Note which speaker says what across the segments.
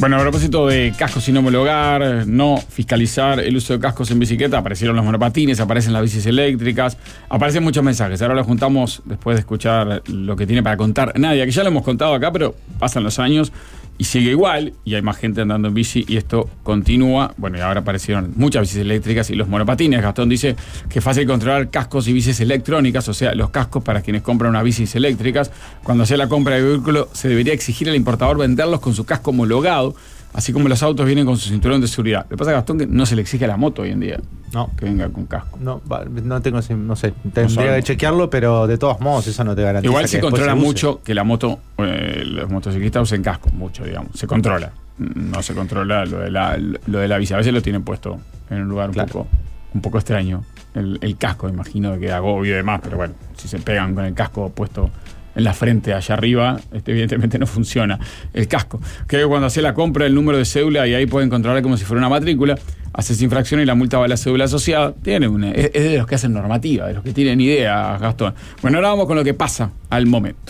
Speaker 1: Bueno, a propósito de cascos sin homologar, no fiscalizar el uso de cascos en bicicleta, aparecieron los monopatines, aparecen las bicis eléctricas, aparecen muchos mensajes. Ahora los juntamos después de escuchar lo que tiene para contar Nadia, que ya lo hemos contado acá, pero pasan los años y sigue igual, y hay más gente andando en bici y esto continúa. Bueno, y ahora aparecieron muchas bicis eléctricas y los monopatines. Gastón dice que es fácil controlar cascos y bicis electrónicas, o sea, los cascos para quienes compran unas bicis eléctricas. Cuando sea la compra de vehículo, se debería exigir al importador venderlos con su casco homologado, así como los autos vienen con su cinturón de seguridad. Lo que pasa, Gastón, que no se le exige a la moto hoy en día que venga con casco.
Speaker 2: No tengo, no sé, tendría que chequearlo, pero de todos modos eso no te garantiza.
Speaker 1: Igual se controla mucho que la moto, los motociclistas usen casco, mucho, digamos. Se controla. No se controla lo de la bici. A veces lo tienen puesto en un lugar un poco extraño. El casco, imagino que agobio y demás, pero bueno, si se pegan con el casco puesto en la frente allá arriba, evidentemente no funciona el casco. Que cuando hace la compra el número de cédula y ahí pueden controlar como si fuera una matrícula, haces infracción y la multa va a la cédula asociada. Es de los que hacen normativa, de los que tienen idea, Gastón. Bueno, ahora vamos con lo que pasa al momento.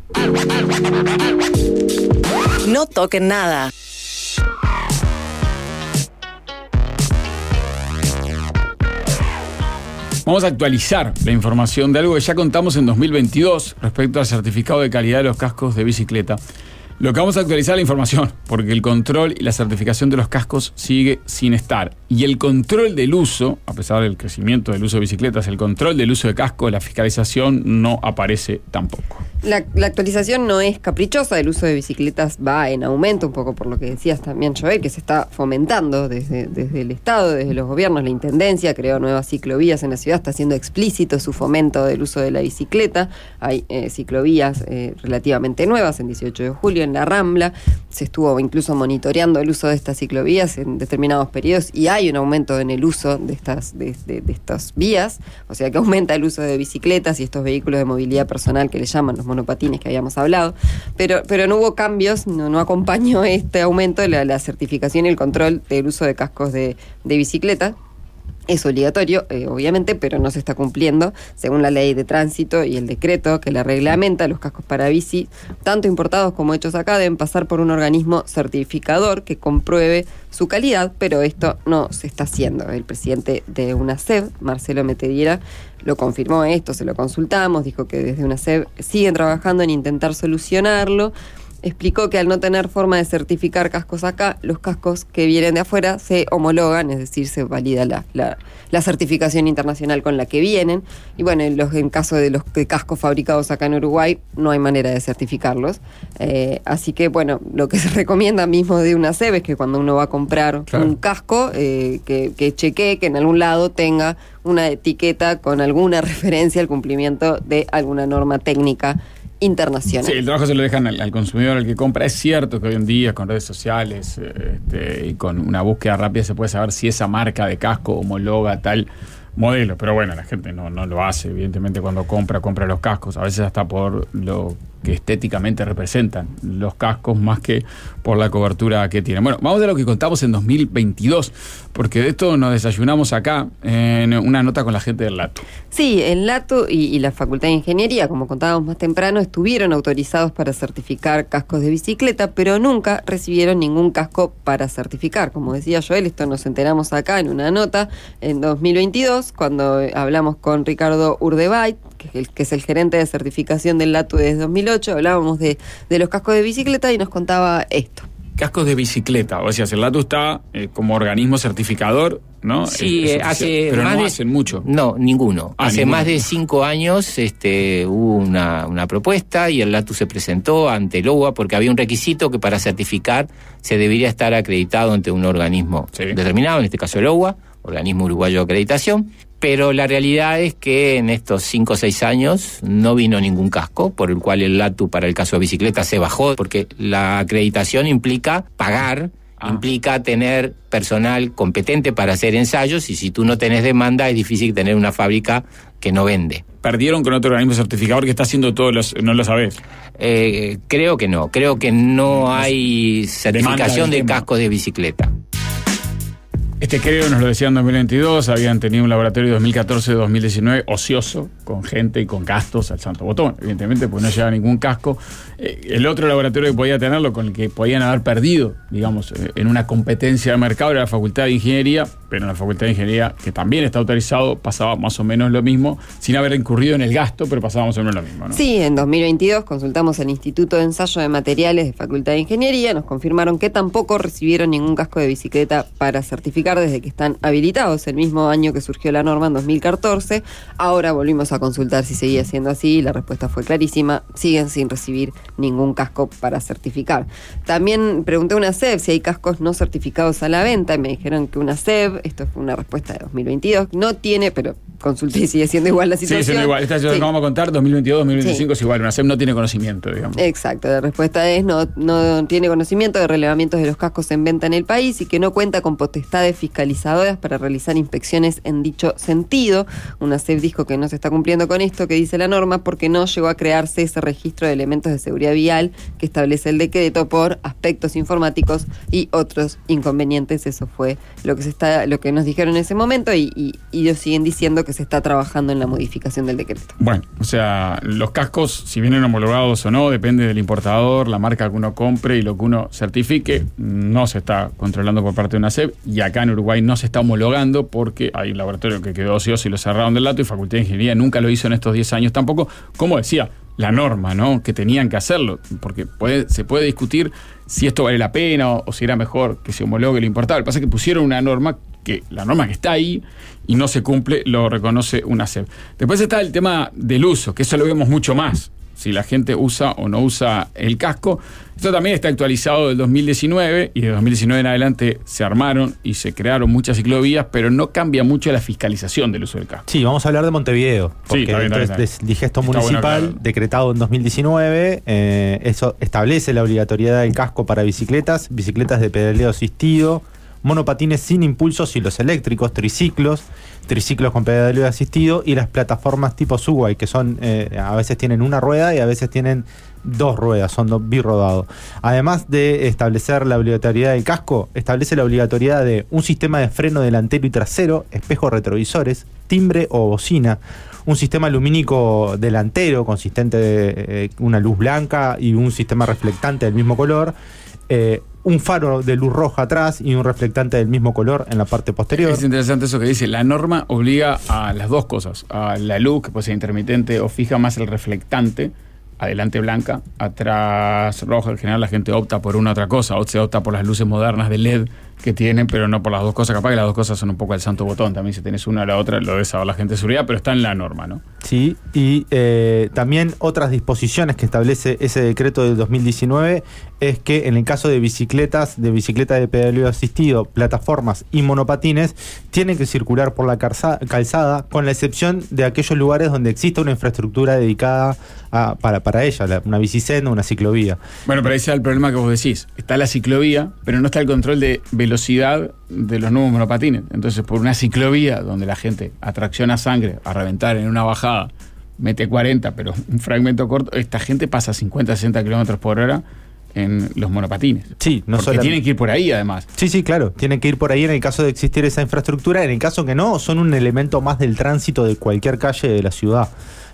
Speaker 3: No toquen nada.
Speaker 1: Vamos a actualizar la información de algo que ya contamos en 2022 respecto al certificado de calidad de los cascos de bicicleta. Lo que vamos a actualizar es la información, porque el control y la certificación de los cascos sigue sin estar. Y el control del uso, a pesar del crecimiento del uso de bicicletas, el control del uso de casco, la fiscalización no aparece tampoco.
Speaker 4: La actualización no es caprichosa, el uso de bicicletas va en aumento, un poco por lo que decías también, Joel, que se está fomentando desde el Estado, desde los gobiernos. La Intendencia creó nuevas ciclovías en la ciudad, está haciendo explícito su fomento del uso de la bicicleta. Hay ciclovías relativamente nuevas, en 18 de julio, en la Rambla. Se estuvo incluso monitoreando el uso de estas ciclovías en determinados periodos y hay un aumento en el uso de estas vías, o sea que aumenta el uso de bicicletas y estos vehículos de movilidad personal que le llaman los monopatines que habíamos hablado, pero no hubo cambios, no acompañó este aumento la certificación y el control del uso de cascos de bicicleta. Es obligatorio, obviamente, pero no se está cumpliendo según la ley de tránsito y el decreto que la reglamenta. Los cascos para bici, tanto importados como hechos acá, deben pasar por un organismo certificador que compruebe su calidad, pero esto no se está haciendo. El presidente de UNACEB, Marcelo Metediera, lo confirmó esto, se lo consultamos, dijo que desde UNACEB siguen trabajando en intentar solucionarlo. Explicó que al no tener forma de certificar cascos acá, los cascos que vienen de afuera se homologan, es decir, se valida la certificación internacional con la que vienen. Y bueno, en caso de los cascos fabricados acá en Uruguay, no hay manera de certificarlos. Así que, bueno, lo que se recomienda mismo de UNACEB es que cuando uno va a comprar un casco, que chequee que en algún lado tenga una etiqueta con alguna referencia al cumplimiento de alguna norma técnica internacional. Sí,
Speaker 1: el trabajo se lo dejan al consumidor, al que compra. Es cierto que hoy en día con redes sociales y con una búsqueda rápida se puede saber si esa marca de casco homologa tal modelo, pero bueno, la gente no lo hace, evidentemente cuando compra los cascos, a veces hasta por lo que estéticamente representan los cascos más que por la cobertura que tienen. Bueno, vamos a lo que contamos en 2022, porque de esto nos desayunamos acá en una nota con la gente del LATU.
Speaker 4: Sí, el LATU y la Facultad de Ingeniería, como contábamos más temprano, estuvieron autorizados para certificar cascos de bicicleta, pero nunca recibieron ningún casco para certificar. Como decía Joel, esto nos enteramos acá en una nota en 2022, cuando hablamos con Ricardo Urdebay, que es el gerente de certificación del LATU desde 2008, hablábamos de los cascos de bicicleta y nos contaba esto.
Speaker 1: Cascos de bicicleta, o sea, el LATU está como organismo certificador, ¿no?
Speaker 5: Sí,
Speaker 1: pero no hacen mucho.
Speaker 5: No, ninguno. Hace más de 5 años hubo una propuesta y el LATU se presentó ante el OUA porque había un requisito que para certificar se debería estar acreditado ante un organismo determinado, en este caso el OUA, Organismo Uruguayo de Acreditación. Pero la realidad es que en estos 5 o 6 años no vino ningún casco, por el cual el LATU para el caso de bicicleta se bajó, porque la acreditación implica pagar, implica tener personal competente para hacer ensayos, y si tú no tenés demanda es difícil tener una fábrica que no vende.
Speaker 1: ¿Perdieron con otro organismo certificador que está haciendo todos los...? ¿No lo sabés?
Speaker 5: Creo que no hay certificación de cascos de bicicleta.
Speaker 1: Creo, nos lo decían en 2022, habían tenido un laboratorio 2014-2019 ocioso, con gente y con gastos al santo botón, evidentemente, porque no lleva ningún casco. El otro laboratorio que podía tenerlo, con el que podían haber perdido, digamos, en una competencia de mercado, era la Facultad de Ingeniería, pero en la Facultad de Ingeniería, que también está autorizado, pasaba más o menos lo mismo, sin haber incurrido en el gasto, pero pasaba más o menos lo mismo, ¿no?
Speaker 4: Sí, en 2022 consultamos al Instituto de Ensayo de Materiales de Facultad de Ingeniería, nos confirmaron que tampoco recibieron ningún casco de bicicleta para certificar desde que están habilitados, el mismo año que surgió la norma en 2014. Ahora volvimos a consultar si seguía siendo así, la respuesta fue clarísima, siguen sin recibir ningún casco para certificar. También pregunté a una SEB si hay cascos no certificados a la venta y me dijeron que una SEB, esto fue una respuesta de 2022, no tiene, pero consulté y sigue siendo igual la situación.
Speaker 1: Sí, siendo igual. Esta situación que vamos a contar, 2022, 2025 es igual, una SEB no tiene conocimiento, digamos.
Speaker 4: Exacto, la respuesta es no tiene conocimiento de relevamientos de los cascos en venta en el país y que no cuenta con potestades fiscalizadoras para realizar inspecciones en dicho sentido. Una SEB dijo que no se está cumpliendo con esto que dice la norma porque no llegó a crearse ese registro de elementos de seguridad vial que establece el decreto por aspectos informáticos y otros inconvenientes. Eso fue lo que nos dijeron en ese momento y ellos siguen diciendo que se está trabajando en la modificación del decreto.
Speaker 1: Bueno, o sea, los cascos, si vienen homologados o no, depende del importador, la marca que uno compre y lo que uno certifique, no se está controlando por parte de una SEB y acá en Uruguay no se está homologando porque hay un laboratorio que quedó ocioso y lo cerraron del dato y Facultad de Ingeniería nunca lo hizo en estos 10 años tampoco, como decía, la norma, ¿no? Que tenían que hacerlo, porque se puede discutir si esto vale la pena o si era mejor que se homologue lo importado. Lo que pasa es que pusieron una norma la norma que está ahí y no se cumple, lo reconoce una SEB. Después está el tema del uso, que eso lo vemos mucho más, si la gente usa o no usa el casco. Esto también está actualizado del 2019 y de 2019 en adelante se armaron y se crearon muchas ciclovías, pero no cambia mucho la fiscalización del uso del casco.
Speaker 2: Sí, vamos a hablar de Montevideo, porque del digesto municipal decretado en 2019, eso establece la obligatoriedad del casco para bicicletas de pedaleo asistido, monopatines sin impulsos y los eléctricos, triciclos con pedaleo asistido y las plataformas tipo Subway, que son a veces tienen una rueda y a veces tienen 2 ruedas, son birrodado. Además de establecer la obligatoriedad del casco, establece la obligatoriedad de un sistema de freno delantero y trasero, espejos retrovisores, timbre o bocina, un sistema lumínico delantero consistente de una luz blanca y un sistema reflectante del mismo color, un faro de luz roja atrás y un reflectante del mismo color en la parte posterior.
Speaker 1: Es interesante eso que dice. La norma obliga a las dos cosas. A la luz, que puede ser intermitente o fija, más el reflectante. Adelante blanca, atrás roja. En general la gente opta por una otra cosa. O se opta por las luces modernas de LED que tienen, pero no por las dos cosas. Capaz que las dos cosas son un poco el santo botón. También si tenés una o la otra, lo debe saber la gente de seguridad, pero está en la norma, ¿no?
Speaker 2: Sí, y también otras disposiciones que establece ese decreto del 2019 es que en el caso de bicicleta de pedaleo asistido, plataformas y monopatines, tienen que circular por la calzada, con la excepción de aquellos lugares donde exista una infraestructura dedicada para ella, una bicisenda, una ciclovía.
Speaker 1: Bueno, pero ahí está el problema que vos decís. Está la ciclovía, pero no está el control de velocidad de los nuevos monopatines. Entonces, por una ciclovía donde la gente atracciona sangre a reventar en una bajada, mete 40, pero un fragmento corto, esta gente pasa 50, 60 kilómetros por hora en los monopatines. Sí, no porque tienen que ir por ahí, además.
Speaker 2: Sí, claro, tienen que ir por ahí en el caso de existir esa infraestructura. En el caso que no, son un elemento más del tránsito de cualquier calle de la ciudad.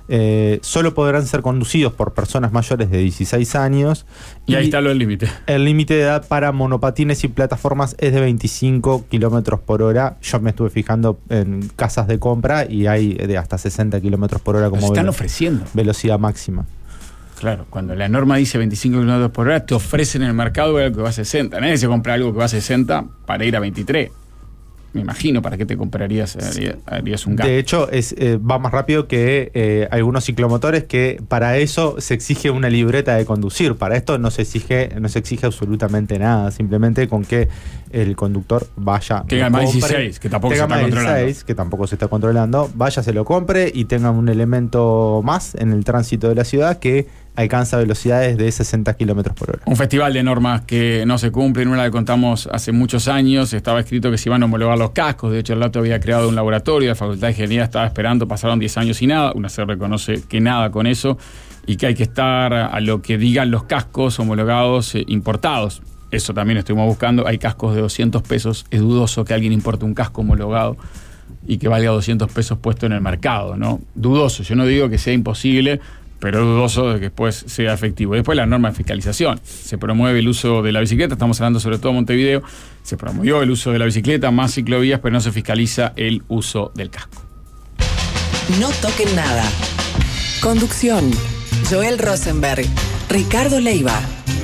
Speaker 2: Solo podrán ser conducidos por personas mayores de 16 años.
Speaker 1: Y ahí está lo del límite.
Speaker 2: El límite de edad para monopatines y plataformas es de 25 kilómetros por hora. Yo me estuve fijando en casas de compra y hay de hasta 60 kilómetros por hora como
Speaker 1: están ofreciendo
Speaker 2: velocidad máxima.
Speaker 1: Claro, cuando la norma dice 25 kilómetros por hora, te ofrecen en el mercado algo que va a 60. Nadie se compra algo que va a 60 para ir a 23. Me imagino, ¿para qué te comprarías? Harías un gasto.
Speaker 2: De hecho, va más rápido que algunos ciclomotores, que para eso se exige una libreta de conducir. Para esto no se exige absolutamente nada. Simplemente con que el conductor vaya,
Speaker 1: tenga más 16, que tampoco se está controlando. 16,
Speaker 2: que tampoco se está controlando. Vaya, se lo compre y tenga un elemento más en el tránsito de la ciudad que alcanza velocidades de 60 kilómetros por hora.
Speaker 1: Un festival de normas que no se cumplen. Una que contamos hace muchos años. Estaba escrito que se iban a homologar los cascos. De hecho, el Lato había creado un laboratorio. La Facultad de Ingeniería estaba esperando. Pasaron 10 años y nada. Una se reconoce que nada con eso. Y que hay que estar a lo que digan los cascos homologados importados. Eso también estuvimos buscando. Hay cascos de 200 pesos. Es dudoso que alguien importe un casco homologado y que valga 200 pesos puesto en el mercado, ¿no? Dudoso, yo no digo que sea imposible, pero dudoso de que después sea efectivo. Y después la norma de fiscalización. Se promueve el uso de la bicicleta, estamos hablando sobre todo de Montevideo, se promovió el uso de la bicicleta, más ciclovías, pero no se fiscaliza el uso del casco.
Speaker 3: No toquen nada. Conducción: Joel Rosenberg, Ricardo Leiva.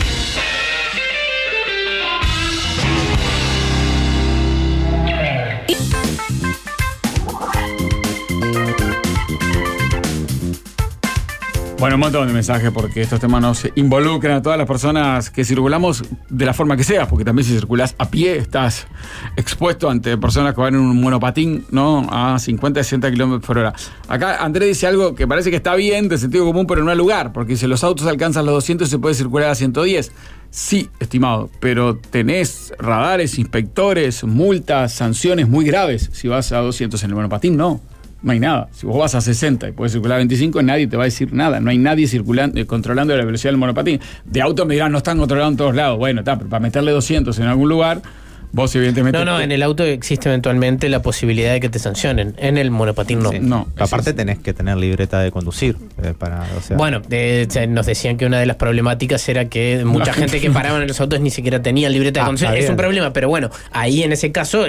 Speaker 1: Bueno, un montón de mensajes porque estos temas nos involucran a todas las personas que circulamos de la forma que sea, porque también si circulás a pie estás expuesto ante personas que van en un monopatín, ¿no? A 50, 60 kilómetros por hora. Acá Andrés dice algo que parece que está bien, de sentido común, pero no hay lugar, porque dice, los autos alcanzan los 200 y se puede circular a 110. Sí, estimado, pero tenés radares, inspectores, multas, sanciones muy graves si vas a 200 en el monopatín, no. No hay nada. Si vos vas a 60 y puedes circular a 25, nadie te va a decir nada. No hay nadie controlando la velocidad del monopatín. De auto me dirán, no están controlados en todos lados. Bueno, pero para meterle 200 en algún lugar, vos evidentemente...
Speaker 6: No, en el auto existe eventualmente la posibilidad de que te sancionen. En el monopatín no.
Speaker 2: Sí. No. Aparte tenés que tener libreta de conducir.
Speaker 6: Bueno, nos decían que una de las problemáticas era que mucha gente que paraba en los autos ni siquiera tenía libreta de conducir. Es un problema, pero bueno, ahí en ese caso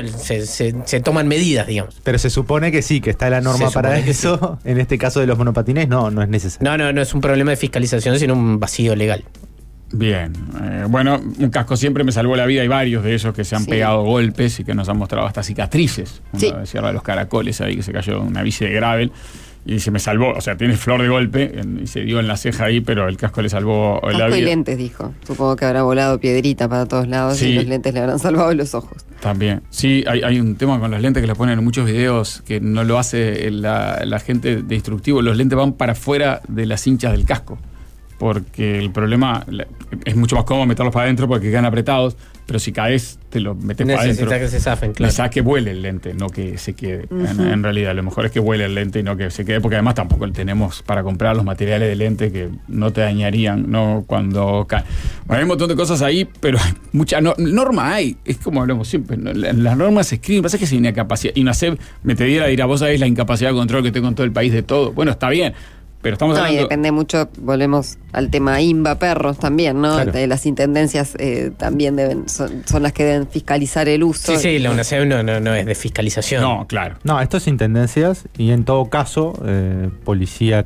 Speaker 6: se toman medidas, digamos.
Speaker 2: Pero se supone que sí, que está la norma para eso. Sí. En este caso de los monopatines no es necesario.
Speaker 6: No es un problema de fiscalización, sino un vacío legal.
Speaker 1: Bien, bueno, un casco siempre me salvó la vida. Hay varios de ellos que se han pegado golpes y que nos han mostrado hasta cicatrices. Uno decía de los caracoles ahí, que se cayó una bici de gravel y se me salvó, o sea, tiene flor de golpe y se dio en la ceja ahí, pero el casco le salvó la vida.
Speaker 4: Casco y lentes, dijo. Supongo que habrá volado piedrita para todos lados y los lentes le habrán salvado los ojos.
Speaker 1: También. Sí, hay un tema con los lentes que le ponen en muchos videos que no lo hace la gente de instructivo. Los lentes van para afuera de las cinchas del casco. Porque el problema es mucho más cómodo meterlos para adentro porque quedan apretados, pero si caes te lo metes para adentro.
Speaker 6: Necesita que se zafen, claro.
Speaker 1: Necesita que vuele el lente, no que se quede. En realidad, lo mejor es que vuele el lente y no que se quede, porque además tampoco tenemos para comprar los materiales de lente que no te dañarían, ¿no? Cuando cae. Bueno, hay un montón de cosas ahí, pero hay mucha norma hay. Es como hablamos siempre, ¿no? Las normas se escriben, pasa que si hay una capacidad. Y UNACEF me te diera, dirá, vos sabés la incapacidad de control que tengo en todo el país de todo. Bueno, está bien. Pero estamos hablando...
Speaker 4: y depende mucho, volvemos al tema INVA Perros también, ¿no? Claro. Las intendencias también son las que deben fiscalizar el uso.
Speaker 6: Sí, la UNACEF no es de fiscalización.
Speaker 1: No, claro.
Speaker 2: No, esto es intendencias y en todo caso, policía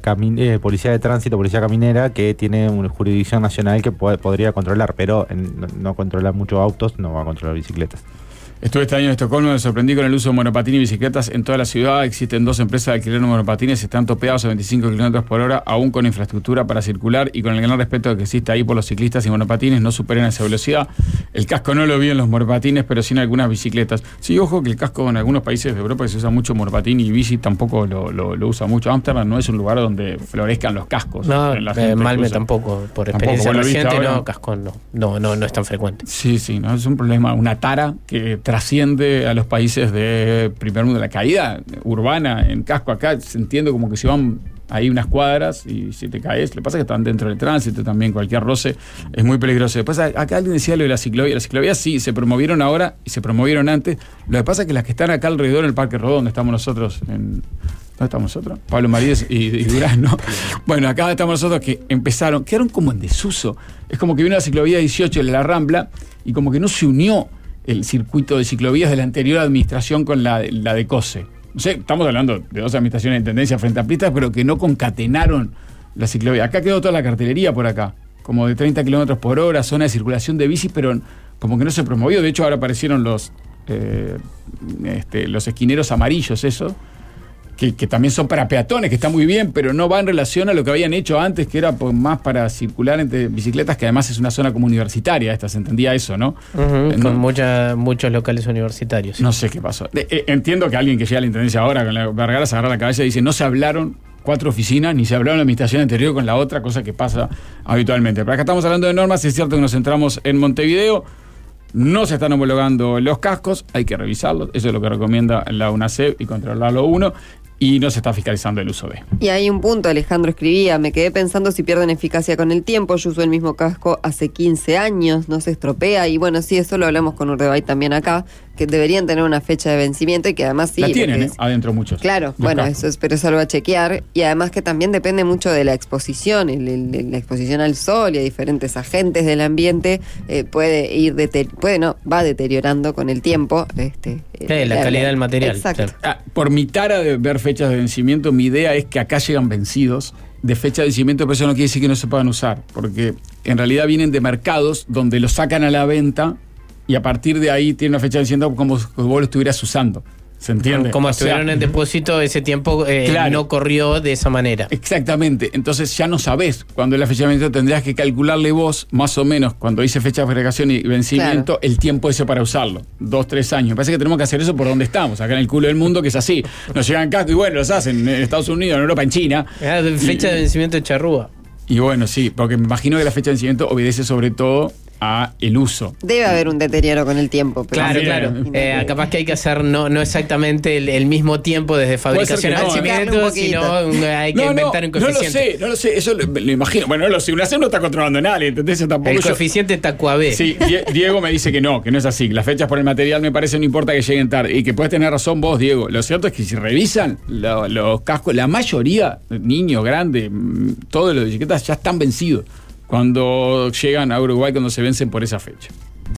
Speaker 2: de tránsito, policía caminera, que tiene una jurisdicción nacional que podría controlar, pero no controla muchos autos, no va a controlar bicicletas.
Speaker 1: Estuve este año en Estocolmo, me sorprendí con el uso de monopatín y bicicletas en toda la ciudad. Existen 2 empresas de alquiler de monopatines, están topeados a 25 kilómetros por hora, aún con infraestructura para circular y con el gran respeto que existe ahí por los ciclistas y monopatines, no superan esa velocidad. El casco no lo vi en los monopatines, pero sí en algunas bicicletas. Sí, ojo que el casco en algunos países de Europa que se usa mucho monopatín y bici tampoco lo usa mucho. Ámsterdam no es un lugar donde florezcan los cascos.
Speaker 6: No, Malmö tampoco, por experiencia reciente, casco no es tan frecuente.
Speaker 1: Sí, no es un problema, una tara que trasciende a los países de primer mundo. La caída urbana en casco acá se entiende como que se van ahí unas cuadras y si te caes, lo que pasa es que están dentro del tránsito también, cualquier roce es muy peligroso. Después acá alguien decía lo de la ciclovía. Las ciclovías sí, se promovieron ahora y se promovieron antes. Lo que pasa es que las que están acá alrededor en el Parque Rodó, donde estamos nosotros, ¿dónde estamos nosotros? Pablo Marías y Durán, ¿no? Bueno, acá estamos nosotros que quedaron como en desuso. Es como que vino la ciclovía 18 de la Rambla y como que no se unió el circuito de ciclovías de la anterior administración con la de COSE. No sé, estamos hablando de 2 administraciones de intendencia frente amplistas, pero que no concatenaron la ciclovía. Acá quedó toda la cartelería por acá, como de 30 kilómetros por hora, zona de circulación de bici, pero como que no se promovió. De hecho, ahora aparecieron los esquineros amarillos, eso, que también son para peatones, que está muy bien, pero no va en relación a lo que habían hecho antes, que era más para circular entre bicicletas, que además es una zona como universitaria, se entendía eso, ¿no?
Speaker 6: Con muchos locales universitarios.
Speaker 1: No sé qué pasó. Entiendo que alguien que llega a la intendencia ahora con la Vergara se agarra la cabeza y dice, no se hablaron 4 oficinas, ni se hablaron la administración anterior con la otra, cosa que pasa habitualmente. Pero acá estamos hablando de normas, es cierto que nos centramos en Montevideo. No se están homologando los cascos, hay que revisarlos, eso es lo que recomienda la UNACEF y controlarlo uno. y no se está fiscalizando el uso de.
Speaker 4: Y hay un punto, Alejandro escribía, me quedé pensando si pierden eficacia con el tiempo, yo uso el mismo casco hace 15 años, no se estropea, y bueno, sí, eso lo hablamos con Urdebay también acá, que deberían tener una fecha de vencimiento y que además sí.
Speaker 1: La tienen, adentro muchos.
Speaker 4: Claro, bueno, cascos. Pero eso lo va a chequear, y además que también depende mucho de la exposición, la exposición al sol y a diferentes agentes del ambiente, va deteriorando con el tiempo.
Speaker 6: La calidad del material.
Speaker 4: Exacto.
Speaker 6: Claro.
Speaker 1: Por mi tara de ver fechas de vencimiento, mi idea es que acá llegan vencidos de fecha de vencimiento, pero eso no quiere decir que no se puedan usar, porque en realidad vienen de mercados donde los sacan a la venta y a partir de ahí tienen una fecha de vencimiento como si vos lo estuvieras usando. ¿Se entiende?
Speaker 6: Como estuvieron en depósito, ese tiempo claro, no corrió de esa manera.
Speaker 1: Exactamente. Entonces ya no sabés cuándo es la fecha de vencimiento. Tendrías que calcularle vos, más o menos, cuando dice fecha de fabricación y vencimiento, claro, el tiempo ese para usarlo. 2, 3 años. Me parece que tenemos que hacer eso por donde estamos, acá en el culo del mundo, que es así. Nos llegan cascos y bueno, los hacen en Estados Unidos, en Europa, en China.
Speaker 6: Fecha de vencimiento de charrúa.
Speaker 1: Y bueno, sí, porque me imagino que la fecha de vencimiento obedece sobre todo a el uso.
Speaker 4: Debe haber un deterioro con el tiempo. Pero
Speaker 6: claro. Capaz que hay que hacer no exactamente el mismo tiempo desde fabricación a vencimiento, sino hay que inventar un coeficiente.
Speaker 1: No lo sé, eso lo imagino. Bueno, no lo sé, UNACEF no está controlando nada, ¿entendés? Tampoco
Speaker 6: el coeficiente está QAB.
Speaker 1: Sí, Diego me dice que no es así. Las fechas por el material me parece no importa que lleguen tarde. Y que puedes tener razón vos, Diego. Lo cierto es que si revisan los cascos, la mayoría, niños, grandes, todos los bicicletas ya están vencidos cuando llegan a Uruguay, cuando se vencen por esa fecha.